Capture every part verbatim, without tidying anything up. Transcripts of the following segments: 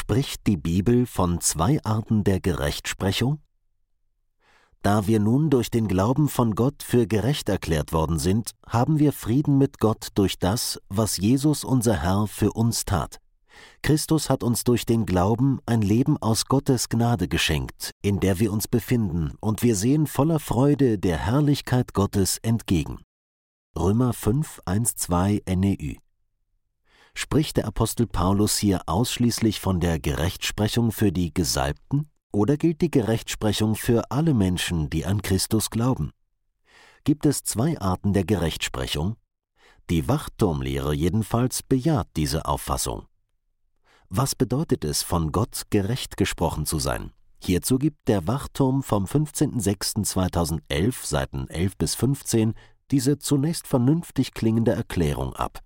Spricht die Bibel von zwei Arten der Gerechtsprechung? Da wir nun durch den Glauben von Gott für gerecht erklärt worden sind, haben wir Frieden mit Gott durch das, was Jesus unser Herr für uns tat. Christus hat uns durch den Glauben ein Leben aus Gottes Gnade geschenkt, in der wir uns befinden, und wir sehen voller Freude der Herrlichkeit Gottes entgegen. Römer fünf, eins, zwei N E Ü. Spricht der Apostel Paulus hier ausschließlich von der Gerechtsprechung für die Gesalbten? Oder gilt die Gerechtsprechung für alle Menschen, die an Christus glauben? Gibt es zwei Arten der Gerechtsprechung? Die Wachturmlehre jedenfalls bejaht diese Auffassung. Was bedeutet es, von Gott gerecht gesprochen zu sein? Hierzu gibt der Wachturm vom fünfzehnten sechsten zweitausendelf, Seiten elf bis fünfzehn, diese zunächst vernünftig klingende Erklärung ab.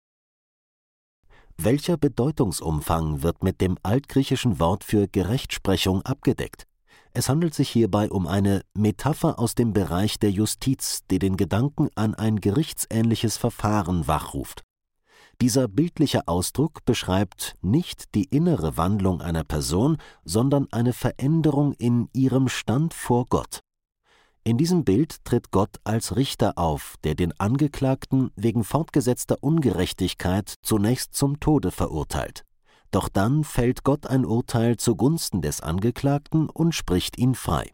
Welcher Bedeutungsumfang wird mit dem altgriechischen Wort für Gerechtsprechung abgedeckt? Es handelt sich hierbei um eine Metapher aus dem Bereich der Justiz, die den Gedanken an ein gerichtsähnliches Verfahren wachruft. Dieser bildliche Ausdruck beschreibt nicht die innere Wandlung einer Person, sondern eine Veränderung in ihrem Stand vor Gott. In diesem Bild tritt Gott als Richter auf, der den Angeklagten wegen fortgesetzter Ungerechtigkeit zunächst zum Tode verurteilt. Doch dann fällt Gott ein Urteil zugunsten des Angeklagten und spricht ihn frei.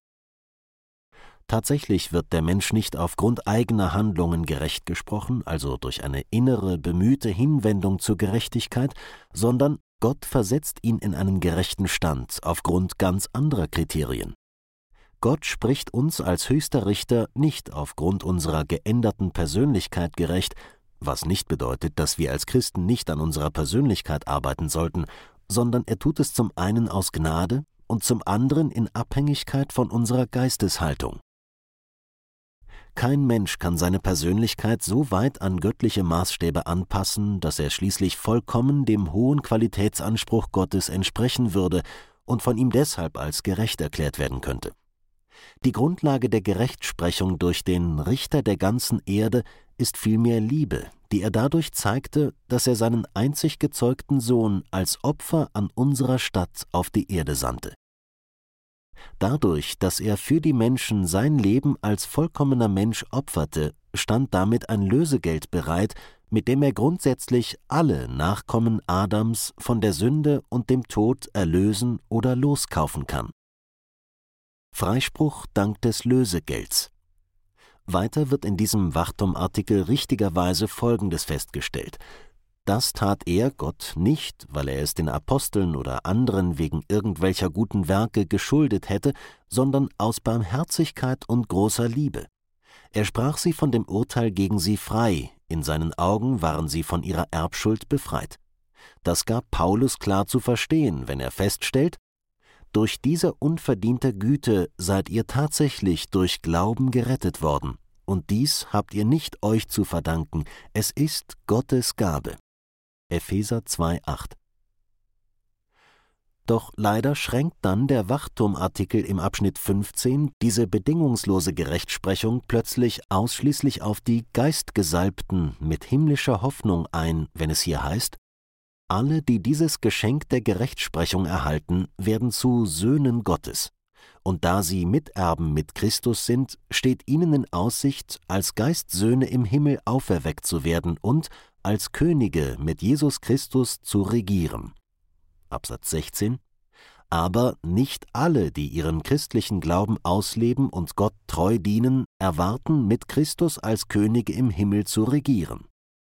Tatsächlich wird der Mensch nicht aufgrund eigener Handlungen gerecht gesprochen, also durch eine innere, bemühte Hinwendung zur Gerechtigkeit, sondern Gott versetzt ihn in einen gerechten Stand aufgrund ganz anderer Kriterien. Gott spricht uns als höchster Richter nicht aufgrund unserer geänderten Persönlichkeit gerecht, was nicht bedeutet, dass wir als Christen nicht an unserer Persönlichkeit arbeiten sollten, sondern er tut es zum einen aus Gnade und zum anderen in Abhängigkeit von unserer Geisteshaltung. Kein Mensch kann seine Persönlichkeit so weit an göttliche Maßstäbe anpassen, dass er schließlich vollkommen dem hohen Qualitätsanspruch Gottes entsprechen würde und von ihm deshalb als gerecht erklärt werden könnte. Die Grundlage der Gerechtsprechung durch den Richter der ganzen Erde ist vielmehr Liebe, die er dadurch zeigte, dass er seinen einzig gezeugten Sohn als Opfer an unserer Statt auf die Erde sandte. Dadurch, dass er für die Menschen sein Leben als vollkommener Mensch opferte, stand damit ein Lösegeld bereit, mit dem er grundsätzlich alle Nachkommen Adams von der Sünde und dem Tod erlösen oder loskaufen kann. Freispruch dank des Lösegelds. Weiter wird in diesem Wachturmartikel richtigerweise Folgendes festgestellt: Das tat er, Gott, nicht, weil er es den Aposteln oder anderen wegen irgendwelcher guten Werke geschuldet hätte, sondern aus Barmherzigkeit und großer Liebe. Er sprach sie von dem Urteil gegen sie frei, in seinen Augen waren sie von ihrer Erbschuld befreit. Das gab Paulus klar zu verstehen, wenn er feststellt: Durch diese unverdiente Güte seid ihr tatsächlich durch Glauben gerettet worden, und dies habt ihr nicht euch zu verdanken, es ist Gottes Gabe. Epheser zwei, acht. Doch leider schränkt dann der Wachturmartikel im Abschnitt fünfzehn diese bedingungslose Gerechtsprechung plötzlich ausschließlich auf die Geistgesalbten mit himmlischer Hoffnung ein, wenn es hier heißt: Alle, die dieses Geschenk der Gerechtsprechung erhalten, werden zu Söhnen Gottes. Und da sie Miterben mit Christus sind, steht ihnen in Aussicht, als Geistsöhne im Himmel auferweckt zu werden und als Könige mit Jesus Christus zu regieren. Absatz sechzehn. Aber nicht alle, die ihren christlichen Glauben ausleben und Gott treu dienen, erwarten, mit Christus als Könige im Himmel zu regieren.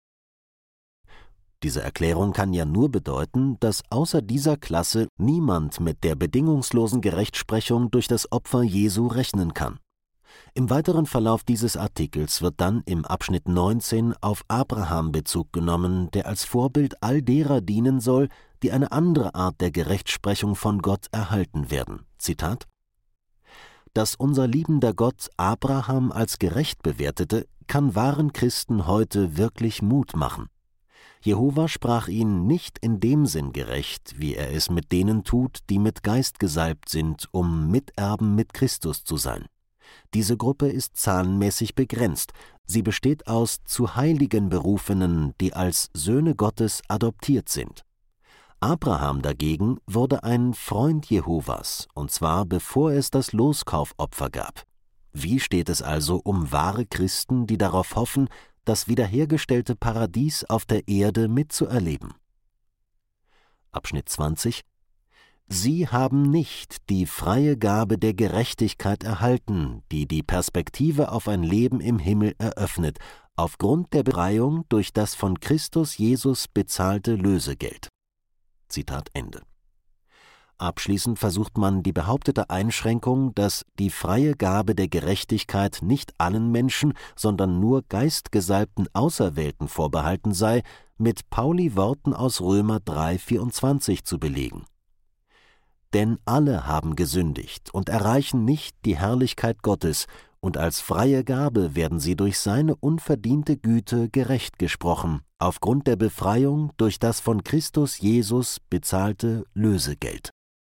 Diese Erklärung kann ja nur bedeuten, dass außer dieser Klasse niemand mit der bedingungslosen Gerechtsprechung durch das Opfer Jesu rechnen kann. Im weiteren Verlauf dieses Artikels wird dann im Abschnitt neunzehn auf Abraham Bezug genommen, der als Vorbild all derer dienen soll, die eine andere Art der Gerechtsprechung von Gott erhalten werden. Zitat: Dass unser liebender Gott Abraham als gerecht bewertete, kann wahren Christen heute wirklich Mut machen. Jehova sprach ihn nicht in dem Sinn gerecht, wie er es mit denen tut, die mit Geist gesalbt sind, um Miterben mit Christus zu sein. Diese Gruppe ist zahlenmäßig begrenzt. Sie besteht aus zu Heiligen Berufenen, die als Söhne Gottes adoptiert sind. Abraham dagegen wurde ein Freund Jehovas, und zwar bevor es das Loskaufopfer gab. Wie steht es also um wahre Christen, die darauf hoffen, das wiederhergestellte Paradies auf der Erde mitzuerleben? Abschnitt zwanzig. Sie haben nicht die freie Gabe der Gerechtigkeit erhalten, die die Perspektive auf ein Leben im Himmel eröffnet, aufgrund der Befreiung durch das von Christus Jesus bezahlte Lösegeld. Zitat Ende. Abschließend versucht man die behauptete Einschränkung, dass die freie Gabe der Gerechtigkeit nicht allen Menschen, sondern nur geistgesalbten Auserwählten vorbehalten sei, mit Pauli Worten aus Römer drei vierundzwanzig zu belegen. Denn alle haben gesündigt und erreichen nicht die Herrlichkeit Gottes, und als freie Gabe werden sie durch seine unverdiente Güte gerecht gesprochen, aufgrund der Befreiung durch das von Christus Jesus bezahlte Lösegeld.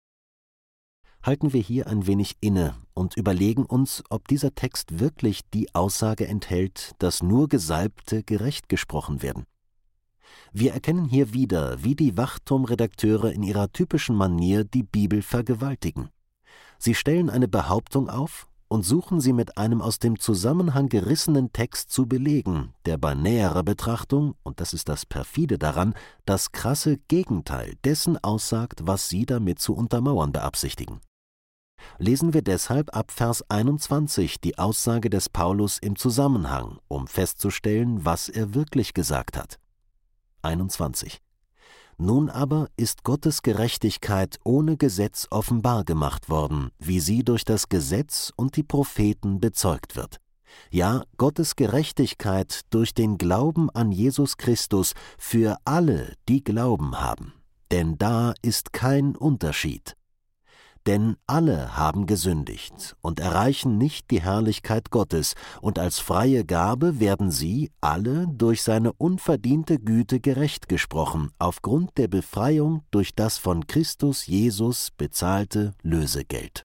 Halten wir hier ein wenig inne und überlegen uns, ob dieser Text wirklich die Aussage enthält, dass nur Gesalbte gerecht gesprochen werden. Wir erkennen hier wieder, wie die Wachturmredakteure in ihrer typischen Manier die Bibel vergewaltigen. Sie stellen eine Behauptung auf und suchen sie mit einem aus dem Zusammenhang gerissenen Text zu belegen, der bei näherer Betrachtung, und das ist das perfide daran, das krasse Gegenteil dessen aussagt, was sie damit zu untermauern beabsichtigen. Lesen wir deshalb ab Vers einundzwanzig die Aussage des Paulus im Zusammenhang, um festzustellen, was er wirklich gesagt hat. einundzwanzig. Nun aber ist Gottes Gerechtigkeit ohne Gesetz offenbar gemacht worden, wie sie durch das Gesetz und die Propheten bezeugt wird. Ja, Gottes Gerechtigkeit durch den Glauben an Jesus Christus für alle, die Glauben haben. Denn da ist kein Unterschied. Denn alle haben gesündigt und erreichen nicht die Herrlichkeit Gottes, und als freie Gabe werden sie alle durch seine unverdiente Güte gerecht gesprochen, aufgrund der Befreiung durch das von Christus Jesus bezahlte Lösegeld.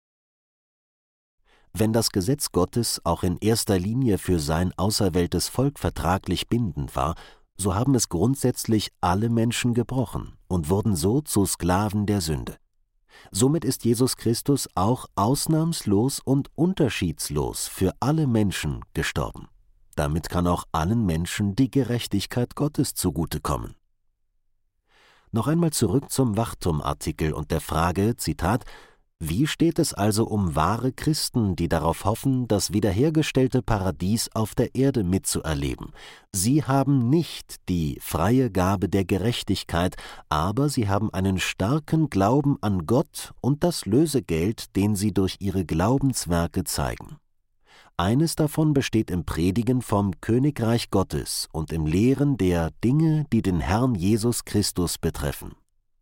Wenn das Gesetz Gottes auch in erster Linie für sein auserwähltes Volk vertraglich bindend war, so haben es grundsätzlich alle Menschen gebrochen und wurden so zu Sklaven der Sünde. Somit ist Jesus Christus auch ausnahmslos und unterschiedslos für alle Menschen gestorben. Damit kann auch allen Menschen die Gerechtigkeit Gottes zugutekommen. Noch einmal zurück zum Wachturmartikel und der Frage, Zitat, wie steht es also um wahre Christen, die darauf hoffen, das wiederhergestellte Paradies auf der Erde mitzuerleben? Sie haben nicht die freie Gabe der Gerechtigkeit, aber sie haben einen starken Glauben an Gott und das Lösegeld, den sie durch ihre Glaubenswerke zeigen. Eines davon besteht im Predigen vom Königreich Gottes und im Lehren der Dinge, die den Herrn Jesus Christus betreffen.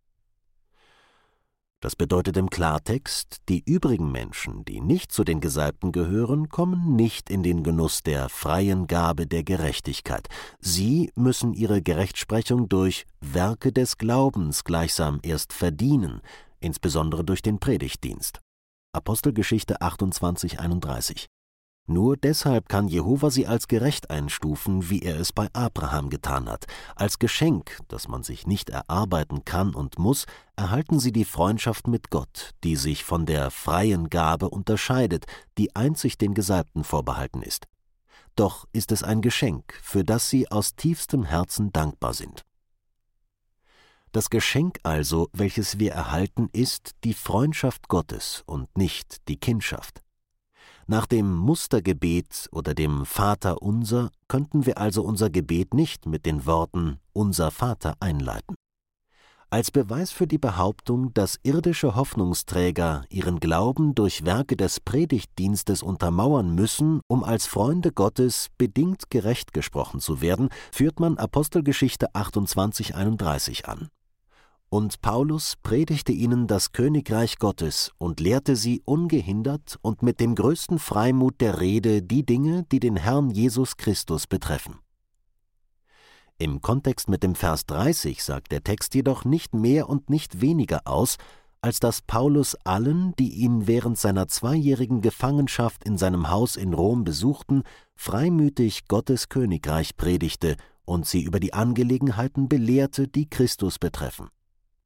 Das bedeutet im Klartext, die übrigen Menschen, die nicht zu den Gesalbten gehören, kommen nicht in den Genuss der freien Gabe der Gerechtigkeit. Sie müssen ihre Gerechtsprechung durch Werke des Glaubens gleichsam erst verdienen, insbesondere durch den Predigtdienst. Apostelgeschichte achtundzwanzig einunddreißig. Nur deshalb kann Jehova sie als gerecht einstufen, wie er es bei Abraham getan hat. Als Geschenk, das man sich nicht erarbeiten kann und muss, erhalten sie die Freundschaft mit Gott, die sich von der freien Gabe unterscheidet, die einzig den Gesalbten vorbehalten ist. Doch ist es ein Geschenk, für das sie aus tiefstem Herzen dankbar sind. Das Geschenk also, welches wir erhalten, ist die Freundschaft Gottes und nicht die Kindschaft. Nach dem Mustergebet oder dem Vaterunser könnten wir also unser Gebet nicht mit den Worten »Unser Vater« einleiten. Als Beweis für die Behauptung, dass irdische Hoffnungsträger ihren Glauben durch Werke des Predigtdienstes untermauern müssen, um als Freunde Gottes bedingt gerecht gesprochen zu werden, führt man Apostelgeschichte achtundzwanzig einunddreißig an. Und Paulus predigte ihnen das Königreich Gottes und lehrte sie ungehindert und mit dem größten Freimut der Rede die Dinge, die den Herrn Jesus Christus betreffen. Im Kontext mit dem Vers dreißig sagt der Text jedoch nicht mehr und nicht weniger aus, als dass Paulus allen, die ihn während seiner zweijährigen Gefangenschaft in seinem Haus in Rom besuchten, freimütig Gottes Königreich predigte und sie über die Angelegenheiten belehrte, die Christus betreffen.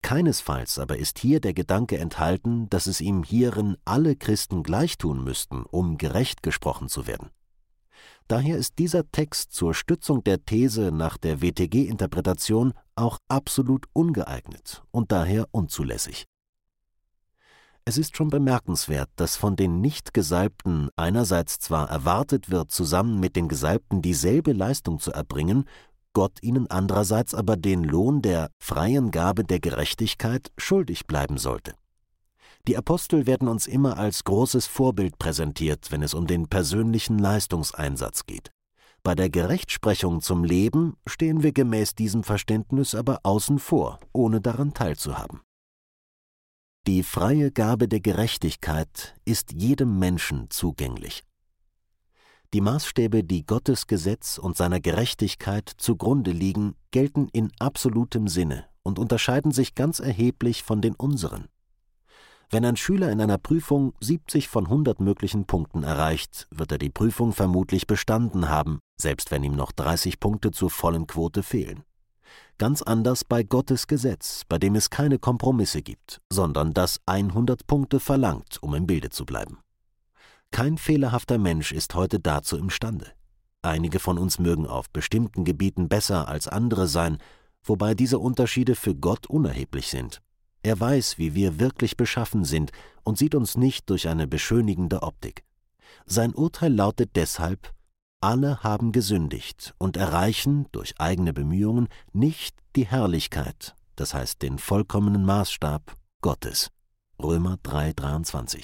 Keinesfalls aber ist hier der Gedanke enthalten, dass es ihm hierin alle Christen gleichtun müssten, um gerecht gesprochen zu werden. Daher ist dieser Text zur Stützung der These nach der W T G-Interpretation auch absolut ungeeignet und daher unzulässig. Es ist schon bemerkenswert, dass von den Nicht-Gesalbten einerseits zwar erwartet wird, zusammen mit den Gesalbten dieselbe Leistung zu erbringen, Gott ihnen andererseits aber den Lohn der freien Gabe der Gerechtigkeit schuldig bleiben sollte. Die Apostel werden uns immer als großes Vorbild präsentiert, wenn es um den persönlichen Leistungseinsatz geht. Bei der Gerechtsprechung zum Leben stehen wir gemäß diesem Verständnis aber außen vor, ohne daran teilzuhaben. Die freie Gabe der Gerechtigkeit ist jedem Menschen zugänglich. Die Maßstäbe, die Gottes Gesetz und seiner Gerechtigkeit zugrunde liegen, gelten in absolutem Sinne und unterscheiden sich ganz erheblich von den unseren. Wenn ein Schüler in einer Prüfung siebzig von hundert möglichen Punkten erreicht, wird er die Prüfung vermutlich bestanden haben, selbst wenn ihm noch dreißig Punkte zur vollen Quote fehlen. Ganz anders bei Gottes Gesetz, bei dem es keine Kompromisse gibt, sondern das hundert Punkte verlangt, um im Bilde zu bleiben. Kein fehlerhafter Mensch ist heute dazu imstande. Einige von uns mögen auf bestimmten Gebieten besser als andere sein, wobei diese Unterschiede für Gott unerheblich sind. Er weiß, wie wir wirklich beschaffen sind und sieht uns nicht durch eine beschönigende Optik. Sein Urteil lautet deshalb: Alle haben gesündigt und erreichen durch eigene Bemühungen nicht die Herrlichkeit, das heißt den vollkommenen Maßstab Gottes. Römer drei dreiundzwanzig.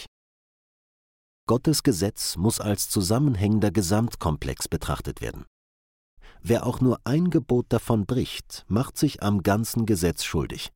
Gottes Gesetz muss als zusammenhängender Gesamtkomplex betrachtet werden. Wer auch nur ein Gebot davon bricht, macht sich am ganzen Gesetz schuldig.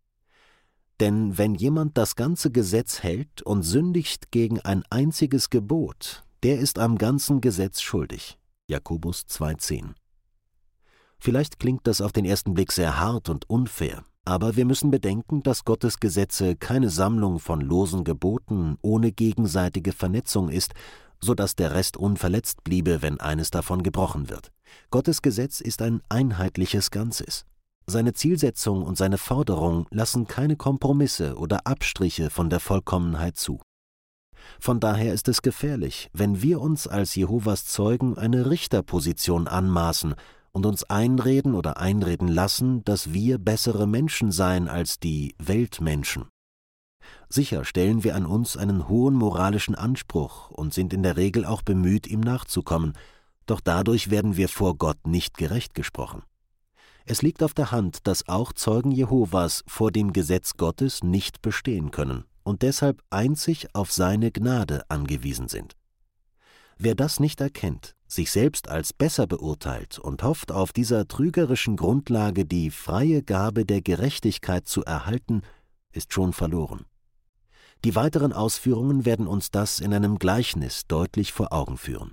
Denn wenn jemand das ganze Gesetz hält und sündigt gegen ein einziges Gebot, der ist am ganzen Gesetz schuldig. Jakobus zwei zehn. Vielleicht klingt das auf den ersten Blick sehr hart und unfair, aber wir müssen bedenken, dass Gottes Gesetze keine Sammlung von losen Geboten ohne gegenseitige Vernetzung ist, so dass der Rest unverletzt bliebe, wenn eines davon gebrochen wird. Gottes Gesetz ist ein einheitliches Ganzes. Seine Zielsetzung und seine Forderung lassen keine Kompromisse oder Abstriche von der Vollkommenheit zu. Von daher ist es gefährlich, wenn wir uns als Jehovas Zeugen eine Richterposition anmaßen und uns einreden oder einreden lassen, dass wir bessere Menschen seien als die Weltmenschen. Sicher stellen wir an uns einen hohen moralischen Anspruch und sind in der Regel auch bemüht, ihm nachzukommen, doch dadurch werden wir vor Gott nicht gerecht gesprochen. Es liegt auf der Hand, dass auch Zeugen Jehovas vor dem Gesetz Gottes nicht bestehen können und deshalb einzig auf seine Gnade angewiesen sind. Wer das nicht erkennt, sich selbst als besser beurteilt und hofft, auf dieser trügerischen Grundlage die freie Gabe der Gerechtigkeit zu erhalten, ist schon verloren. Die weiteren Ausführungen werden uns das in einem Gleichnis deutlich vor Augen führen.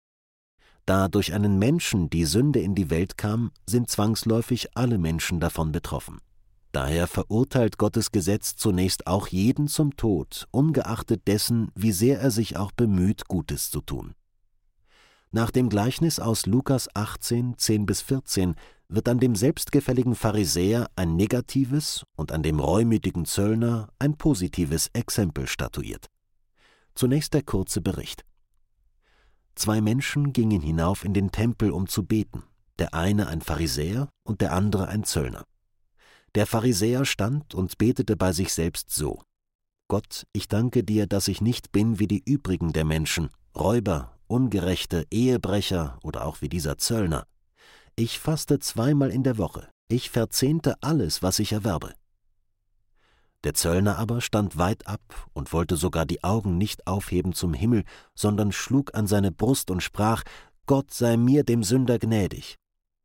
Da durch einen Menschen die Sünde in die Welt kam, sind zwangsläufig alle Menschen davon betroffen. Daher verurteilt Gottes Gesetz zunächst auch jeden zum Tod, ungeachtet dessen, wie sehr er sich auch bemüht, Gutes zu tun. Nach dem Gleichnis aus Lukas achtzehn, zehn bis vierzehn wird an dem selbstgefälligen Pharisäer ein negatives und an dem reumütigen Zöllner ein positives Exempel statuiert. Zunächst der kurze Bericht. Zwei Menschen gingen hinauf in den Tempel, um zu beten, der eine ein Pharisäer und der andere ein Zöllner. Der Pharisäer stand und betete bei sich selbst so: Gott, ich danke dir, dass ich nicht bin wie die übrigen der Menschen, Räuber, Ungerechte, Ehebrecher oder auch wie dieser Zöllner. Ich faste zweimal in der Woche, ich verzehnte alles, was ich erwerbe. Der Zöllner aber stand weit ab und wollte sogar die Augen nicht aufheben zum Himmel, sondern schlug an seine Brust und sprach: Gott sei mir, dem Sünder, gnädig.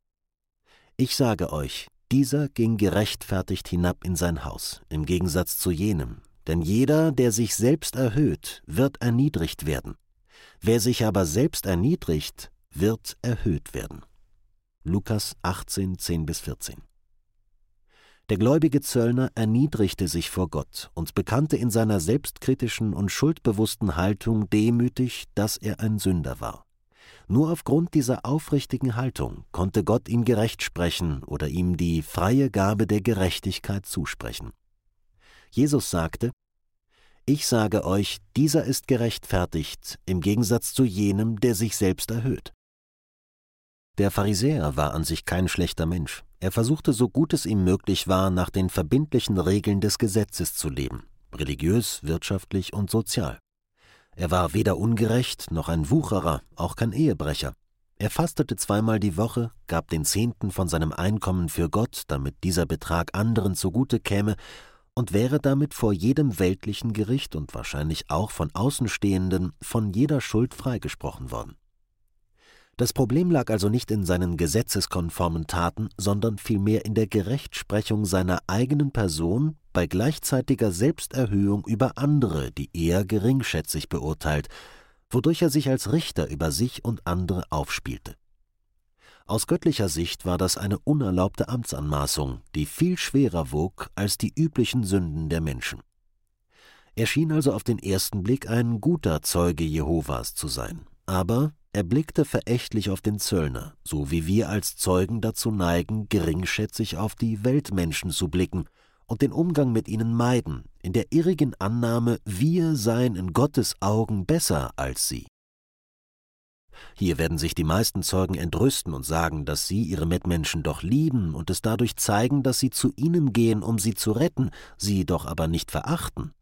Ich sage euch, dieser ging gerechtfertigt hinab in sein Haus, im Gegensatz zu jenem, denn jeder, der sich selbst erhöht, wird erniedrigt werden. Wer sich aber selbst erniedrigt, wird erhöht werden. Lukas achtzehn, zehn bis vierzehn. Der gläubige Zöllner erniedrigte sich vor Gott und bekannte in seiner selbstkritischen und schuldbewussten Haltung demütig, dass er ein Sünder war. Nur aufgrund dieser aufrichtigen Haltung konnte Gott ihn gerecht sprechen oder ihm die freie Gabe der Gerechtigkeit zusprechen. Jesus sagte: Ich sage euch, dieser ist gerechtfertigt, im Gegensatz zu jenem, der sich selbst erhöht. Der Pharisäer war an sich kein schlechter Mensch. Er versuchte, so gut es ihm möglich war, nach den verbindlichen Regeln des Gesetzes zu leben, religiös, wirtschaftlich und sozial. Er war weder ungerecht noch ein Wucherer, auch kein Ehebrecher. Er fastete zweimal die Woche, gab den Zehnten von seinem Einkommen für Gott, damit dieser Betrag anderen zugute käme, und wäre damit vor jedem weltlichen Gericht und wahrscheinlich auch von Außenstehenden von jeder Schuld freigesprochen worden. Das Problem lag also nicht in seinen gesetzeskonformen Taten, sondern vielmehr in der Gerechtsprechung seiner eigenen Person bei gleichzeitiger Selbsterhöhung über andere, die er geringschätzig beurteilt, wodurch er sich als Richter über sich und andere aufspielte. Aus göttlicher Sicht war das eine unerlaubte Amtsanmaßung, die viel schwerer wog als die üblichen Sünden der Menschen. Er schien also auf den ersten Blick ein guter Zeuge Jehovas zu sein, aber er blickte verächtlich auf den Zöllner, so wie wir als Zeugen dazu neigen, geringschätzig auf die Weltmenschen zu blicken und den Umgang mit ihnen meiden, in der irrigen Annahme, wir seien in Gottes Augen besser als sie. Hier werden sich die meisten Zeugen entrüsten und sagen, dass sie ihre Mitmenschen doch lieben und es dadurch zeigen, dass sie zu ihnen gehen, um sie zu retten, sie doch aber nicht verachten.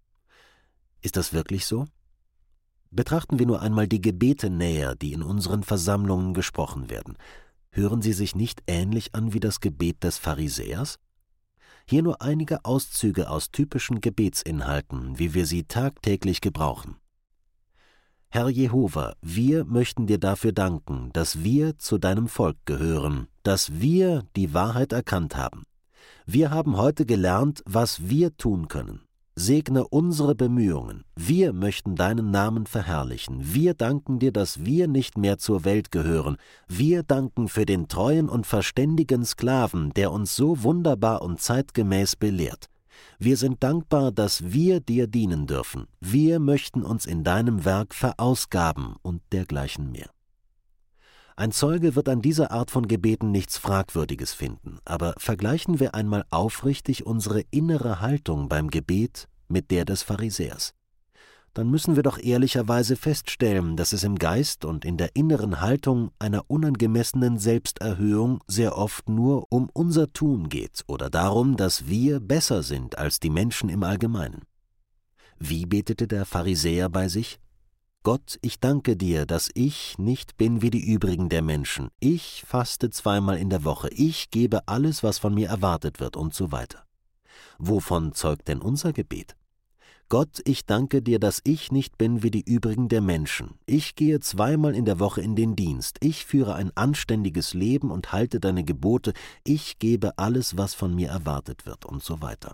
Ist das wirklich so? Betrachten wir nur einmal die Gebete näher, die in unseren Versammlungen gesprochen werden. Hören sie sich nicht ähnlich an wie das Gebet des Pharisäers? Hier nur einige Auszüge aus typischen Gebetsinhalten, wie wir sie tagtäglich gebrauchen. Herr Jehova, wir möchten dir dafür danken, dass wir zu deinem Volk gehören, dass wir die Wahrheit erkannt haben. Wir haben heute gelernt, was wir tun können. Segne unsere Bemühungen. Wir möchten deinen Namen verherrlichen. Wir danken dir, dass wir nicht mehr zur Welt gehören. Wir danken für den treuen und verständigen Sklaven, der uns so wunderbar und zeitgemäß belehrt. Wir sind dankbar, dass wir dir dienen dürfen. Wir möchten uns in deinem Werk verausgaben und dergleichen mehr. Ein Zeuge wird an dieser Art von Gebeten nichts Fragwürdiges finden, aber vergleichen wir einmal aufrichtig unsere innere Haltung beim Gebet mit der des Pharisäers. Dann müssen wir doch ehrlicherweise feststellen, dass es im Geist und in der inneren Haltung einer unangemessenen Selbsterhöhung sehr oft nur um unser Tun geht oder darum, dass wir besser sind als die Menschen im Allgemeinen. Wie betete der Pharisäer bei sich? Gott, ich danke dir, dass ich nicht bin wie die übrigen der Menschen. Ich faste zweimal in der Woche. Ich gebe alles, was von mir erwartet wird und so weiter. Wovon zeugt denn unser Gebet? Gott, ich danke dir, dass ich nicht bin wie die übrigen der Menschen. Ich gehe zweimal in der Woche in den Dienst. Ich führe ein anständiges Leben und halte deine Gebote. Ich gebe alles, was von mir erwartet wird und so weiter.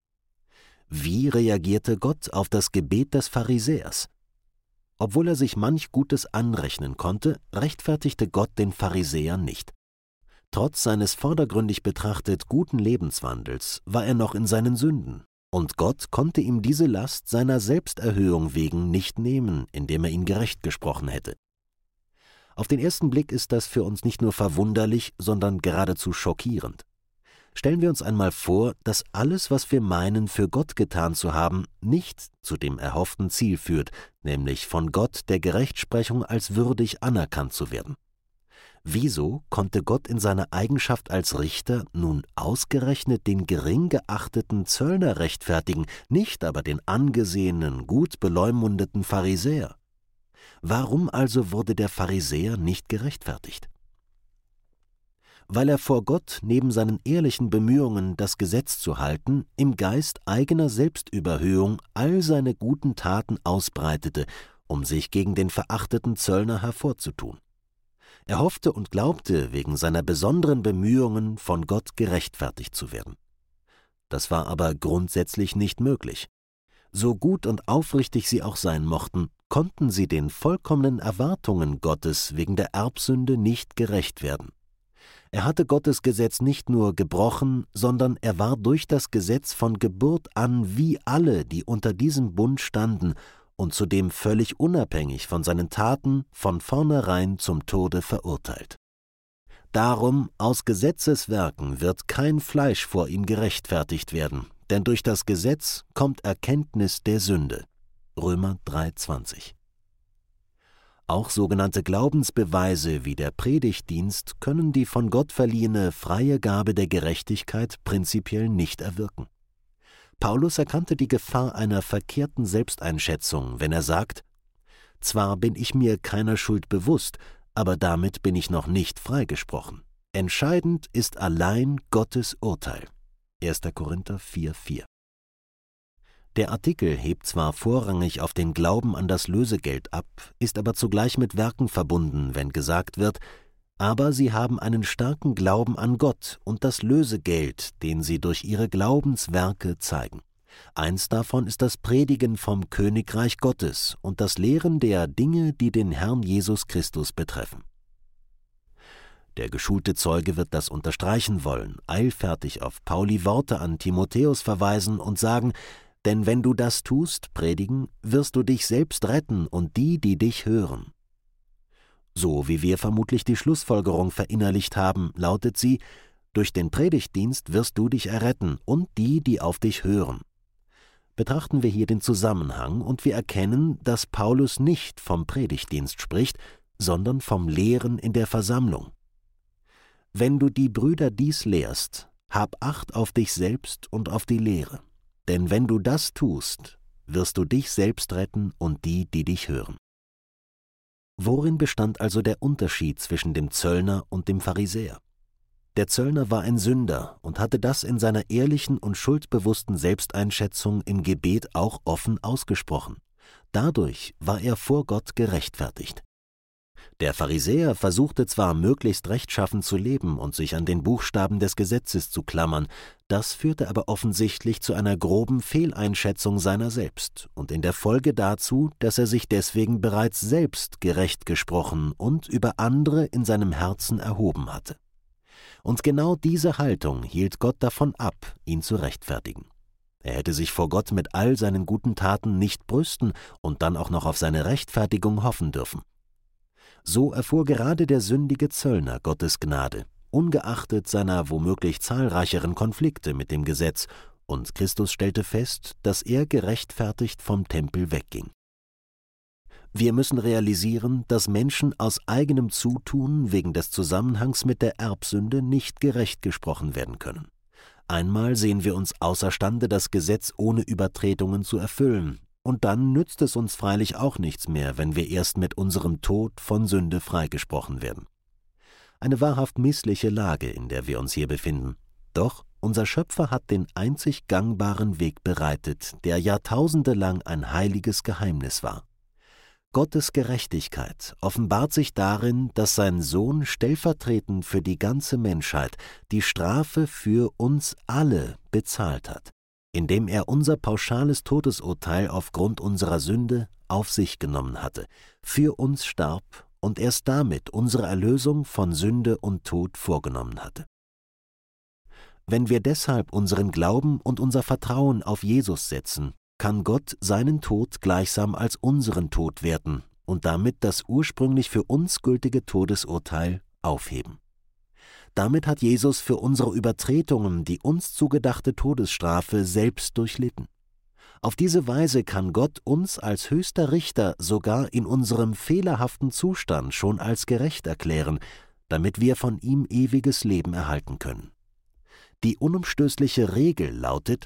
Wie reagierte Gott auf das Gebet des Pharisäers? Obwohl er sich manch Gutes anrechnen konnte, rechtfertigte Gott den Pharisäer nicht. Trotz seines vordergründig betrachtet guten Lebenswandels war er noch in seinen Sünden, und Gott konnte ihm diese Last seiner Selbsterhöhung wegen nicht nehmen, indem er ihn gerecht gesprochen hätte. Auf den ersten Blick ist das für uns nicht nur verwunderlich, sondern geradezu schockierend. Stellen wir uns einmal vor, dass alles, was wir meinen, für Gott getan zu haben, nicht zu dem erhofften Ziel führt, nämlich von Gott der Gerechtsprechung als würdig anerkannt zu werden. Wieso konnte Gott in seiner Eigenschaft als Richter nun ausgerechnet den gering geachteten Zöllner rechtfertigen, nicht aber den angesehenen, gut beleumundeten Pharisäer? Warum also wurde der Pharisäer nicht gerechtfertigt? Weil er vor Gott neben seinen ehrlichen Bemühungen, das Gesetz zu halten, im Geist eigener Selbstüberhöhung all seine guten Taten ausbreitete, um sich gegen den verachteten Zöllner hervorzutun. Er hoffte und glaubte, wegen seiner besonderen Bemühungen von Gott gerechtfertigt zu werden. Das war aber grundsätzlich nicht möglich. So gut und aufrichtig sie auch sein mochten, konnten sie den vollkommenen Erwartungen Gottes wegen der Erbsünde nicht gerecht werden. Er hatte Gottes Gesetz nicht nur gebrochen, sondern er war durch das Gesetz von Geburt an wie alle, die unter diesem Bund standen, und zudem völlig unabhängig von seinen Taten von vornherein zum Tode verurteilt. Darum, aus Gesetzeswerken wird kein Fleisch vor ihm gerechtfertigt werden, denn durch das Gesetz kommt Erkenntnis der Sünde. Römer drei zwanzig. Auch sogenannte Glaubensbeweise wie der Predigtdienst können die von Gott verliehene freie Gabe der Gerechtigkeit prinzipiell nicht erwirken. Paulus erkannte die Gefahr einer verkehrten Selbsteinschätzung, wenn er sagt: Zwar bin ich mir keiner Schuld bewusst, aber damit bin ich noch nicht freigesprochen. Entscheidend ist allein Gottes Urteil. erster Korinther vier vier. Der Artikel hebt zwar vorrangig auf den Glauben an das Lösegeld ab, ist aber zugleich mit Werken verbunden, wenn gesagt wird: Aber sie haben einen starken Glauben an Gott und das Lösegeld, den sie durch ihre Glaubenswerke zeigen. Eins davon ist das Predigen vom Königreich Gottes und das Lehren der Dinge, die den Herrn Jesus Christus betreffen. Der geschulte Zeuge wird das unterstreichen wollen, eilfertig auf Pauli Worte an Timotheus verweisen und sagen: Denn wenn du das tust, predigen, wirst du dich selbst retten und die, die dich hören. So wie wir vermutlich die Schlussfolgerung verinnerlicht haben, lautet sie: Durch den Predigtdienst wirst du dich erretten und die, die auf dich hören. Betrachten wir hier den Zusammenhang und wir erkennen, dass Paulus nicht vom Predigtdienst spricht, sondern vom Lehren in der Versammlung. Wenn du die Brüder dies lehrst, hab Acht auf dich selbst und auf die Lehre. Denn wenn du das tust, wirst du dich selbst retten und die, die dich hören. Worin bestand also der Unterschied zwischen dem Zöllner und dem Pharisäer? Der Zöllner war ein Sünder und hatte das in seiner ehrlichen und schuldbewussten Selbsteinschätzung im Gebet auch offen ausgesprochen. Dadurch war er vor Gott gerechtfertigt. Der Pharisäer versuchte zwar möglichst rechtschaffen zu leben und sich an den Buchstaben des Gesetzes zu klammern, das führte aber offensichtlich zu einer groben Fehleinschätzung seiner selbst und in der Folge dazu, dass er sich deswegen bereits selbst gerecht gesprochen und über andere in seinem Herzen erhoben hatte. Und genau diese Haltung hielt Gott davon ab, ihn zu rechtfertigen. Er hätte sich vor Gott mit all seinen guten Taten nicht brüsten und dann auch noch auf seine Rechtfertigung hoffen dürfen. So erfuhr gerade der sündige Zöllner Gottes Gnade, ungeachtet seiner womöglich zahlreicheren Konflikte mit dem Gesetz, und Christus stellte fest, dass er gerechtfertigt vom Tempel wegging. Wir müssen realisieren, dass Menschen aus eigenem Zutun wegen des Zusammenhangs mit der Erbsünde nicht gerecht gesprochen werden können. Einmal sehen wir uns außerstande, das Gesetz ohne Übertretungen zu erfüllen, und dann nützt es uns freilich auch nichts mehr, wenn wir erst mit unserem Tod von Sünde freigesprochen werden. Eine wahrhaft missliche Lage, in der wir uns hier befinden. Doch unser Schöpfer hat den einzig gangbaren Weg bereitet, der jahrtausendelang ein heiliges Geheimnis war. Gottes Gerechtigkeit offenbart sich darin, dass sein Sohn stellvertretend für die ganze Menschheit die Strafe für uns alle bezahlt hat, indem er unser pauschales Todesurteil aufgrund unserer Sünde auf sich genommen hatte, für uns starb und erst damit unsere Erlösung von Sünde und Tod vorgenommen hatte. Wenn wir deshalb unseren Glauben und unser Vertrauen auf Jesus setzen, kann Gott seinen Tod gleichsam als unseren Tod werten und damit das ursprünglich für uns gültige Todesurteil aufheben. Damit hat Jesus für unsere Übertretungen die uns zugedachte Todesstrafe selbst durchlitten. Auf diese Weise kann Gott uns als höchster Richter sogar in unserem fehlerhaften Zustand schon als gerecht erklären, damit wir von ihm ewiges Leben erhalten können. Die unumstößliche Regel lautet: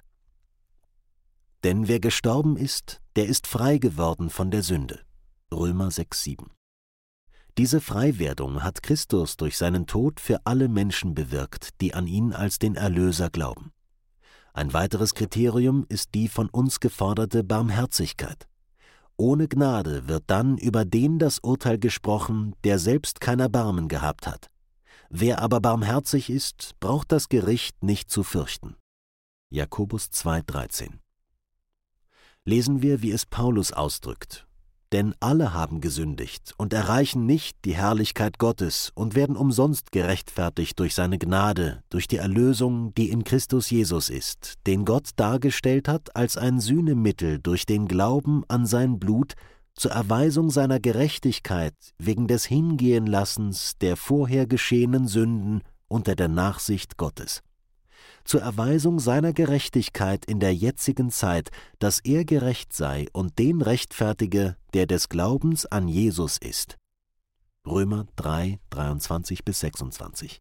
Denn wer gestorben ist, der ist frei geworden von der Sünde. Römer sechs sieben. Diese Freiwerdung hat Christus durch seinen Tod für alle Menschen bewirkt, die an ihn als den Erlöser glauben. Ein weiteres Kriterium ist die von uns geforderte Barmherzigkeit. Ohne Gnade wird dann über den das Urteil gesprochen, der selbst kein Erbarmen gehabt hat. Wer aber barmherzig ist, braucht das Gericht nicht zu fürchten. Jakobus zwei dreizehn. Lesen wir, wie es Paulus ausdrückt: Denn alle haben gesündigt und erreichen nicht die Herrlichkeit Gottes und werden umsonst gerechtfertigt durch seine Gnade, durch die Erlösung, die in Christus Jesus ist, den Gott dargestellt hat als ein Sühnemittel durch den Glauben an sein Blut zur Erweisung seiner Gerechtigkeit wegen des Hingehenlassens der vorher geschehenen Sünden unter der Nachsicht Gottes. Zur Erweisung seiner Gerechtigkeit in der jetzigen Zeit, dass er gerecht sei und den rechtfertige, der des Glaubens an Jesus ist. Römer drei, dreiundzwanzig bis sechsundzwanzig.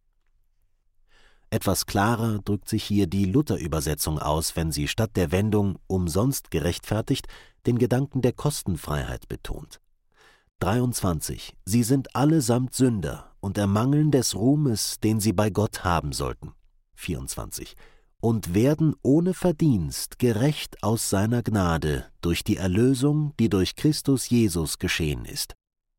Etwas klarer drückt sich hier die Luther-Übersetzung aus, wenn sie statt der Wendung »umsonst gerechtfertigt« den Gedanken der Kostenfreiheit betont. dreiundzwanzig. Sie sind allesamt Sünder und ermangeln des Ruhmes, den sie bei Gott haben sollten. vierundzwanzig. Und werden ohne Verdienst gerecht aus seiner Gnade durch die Erlösung, die durch Christus Jesus geschehen ist.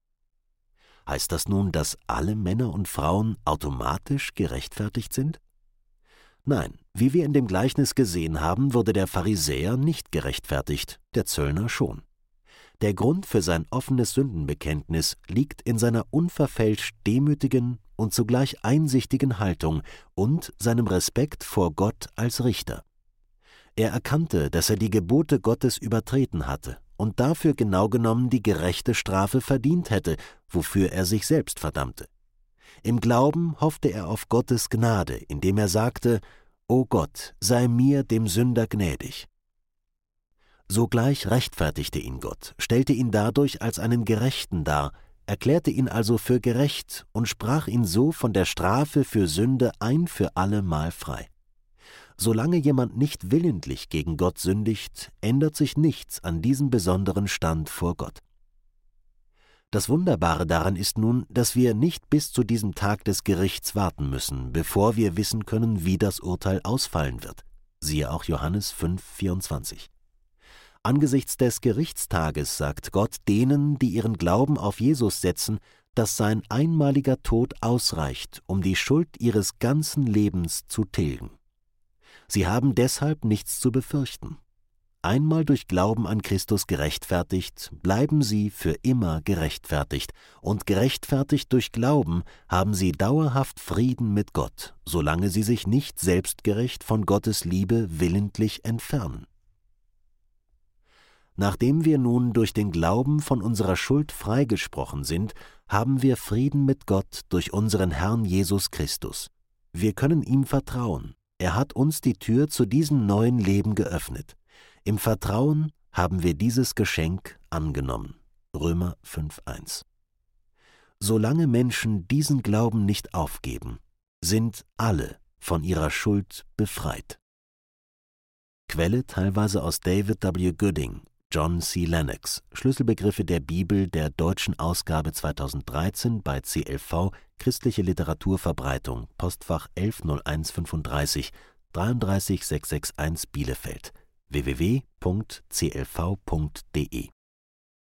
Heißt das nun, dass alle Männer und Frauen automatisch gerechtfertigt sind? Nein, wie wir in dem Gleichnis gesehen haben, wurde der Pharisäer nicht gerechtfertigt, der Zöllner schon. Der Grund für sein offenes Sündenbekenntnis liegt in seiner unverfälscht demütigen und zugleich einsichtigen Haltung und seinem Respekt vor Gott als Richter. Er erkannte, dass er die Gebote Gottes übertreten hatte und dafür genau genommen die gerechte Strafe verdient hätte, wofür er sich selbst verdammte. Im Glauben hoffte er auf Gottes Gnade, indem er sagte: »O Gott, sei mir, dem Sünder, gnädig.« Sogleich rechtfertigte ihn Gott, stellte ihn dadurch als einen Gerechten dar, erklärte ihn also für gerecht und sprach ihn so von der Strafe für Sünde ein für allemal frei. Solange jemand nicht willentlich gegen Gott sündigt, ändert sich nichts an diesem besonderen Stand vor Gott. Das Wunderbare daran ist nun, dass wir nicht bis zu diesem Tag des Gerichts warten müssen, bevor wir wissen können, wie das Urteil ausfallen wird. Siehe auch Johannes fünf, vierundzwanzig. Angesichts des Gerichtstages sagt Gott denen, die ihren Glauben auf Jesus setzen, dass sein einmaliger Tod ausreicht, um die Schuld ihres ganzen Lebens zu tilgen. Sie haben deshalb nichts zu befürchten. Einmal durch Glauben an Christus gerechtfertigt, bleiben sie für immer gerechtfertigt, und gerechtfertigt durch Glauben haben sie dauerhaft Frieden mit Gott, solange sie sich nicht selbstgerecht von Gottes Liebe willentlich entfernen. Nachdem wir nun durch den Glauben von unserer Schuld freigesprochen sind, haben wir Frieden mit Gott durch unseren Herrn Jesus Christus. Wir können ihm vertrauen. Er hat uns die Tür zu diesem neuen Leben geöffnet. Im Vertrauen haben wir dieses Geschenk angenommen. Römer fünf, eins. Solange Menschen diesen Glauben nicht aufgeben, sind alle von ihrer Schuld befreit. Quelle teilweise aus David W. Gooding, John C. Lennox, Schlüsselbegriffe der Bibel der deutschen Ausgabe zweitausenddreizehn bei C L V, Christliche Literaturverbreitung, Postfach elf null eins fünfunddreißig, drei drei sechs sechs eins Bielefeld, w w w punkt c l v punkt d e